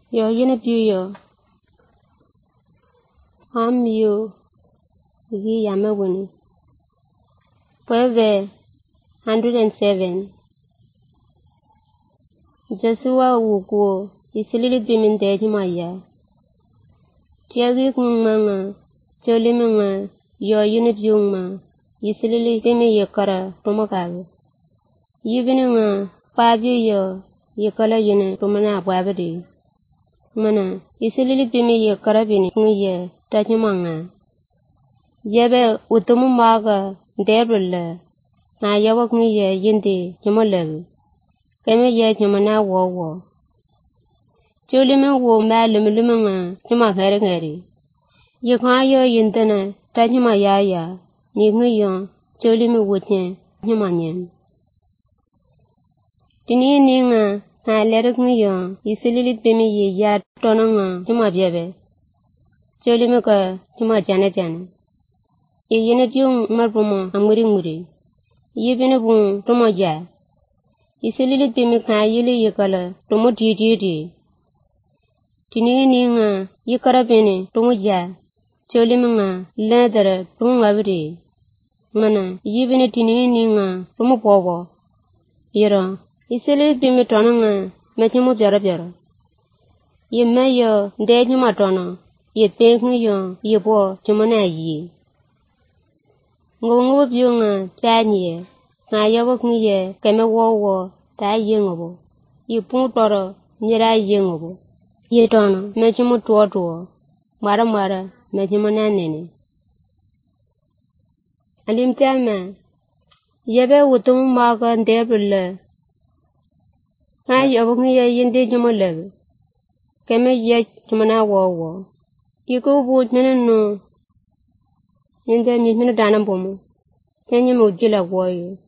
Yo yo. You Gi Yamawini. Pweve 107. Joshua Wuku isilili bimin dejumaya. Tiagi kumanga, Joliminga, yo unibyungma, isilili bimi yekara tomakabe. Yibininga, pabi yo, yekala yine tomana abwabadi. Mana, isilili bimi yekara bini kunye, tajumanga. Yebe utumu maga, debrule, na yawa kunye yindi, jumalewe. Keme ye jumana wo. Jolimin wo ma lumulumanga, juma ngari. Yekaya yindana, tajuma yaya, ni nguyon, Jolimin wutnye, juma nyen. Tini ninga, na leruk nguyon, isililit bimi ye ya tonanga, juma biebe. Jolimin ka, juma jana. Ye yene byung marbumo, muri. Ye bine bung, tomo ja. Isililit bimi ka yili yekala, tomo di. Tini ninga, yekara bini, tomo ja. Joliminga, ledara, tomo ngabri. Mana, yibini tini ninga, tomo pogo. Yero, isililit bimi tonanga, mechimo biara. Ye mayo, dejuma tono, ye pengu yo, ye bo, jumana yi. Ngongo byunga, tanye, na yawa kunye, keme wo, ta yengobo. Ye pung toro, mira yengobo. Ye tono, mechimo tuwa. Mara, mechimo nanene. Alimtama, yebe utumu maga ndebrule. Na yawa kunye yinde jumalewe. Keme ye jumana wo. Yiko bu nene Yinde mi dana bomo. Tenye mo jila woyo.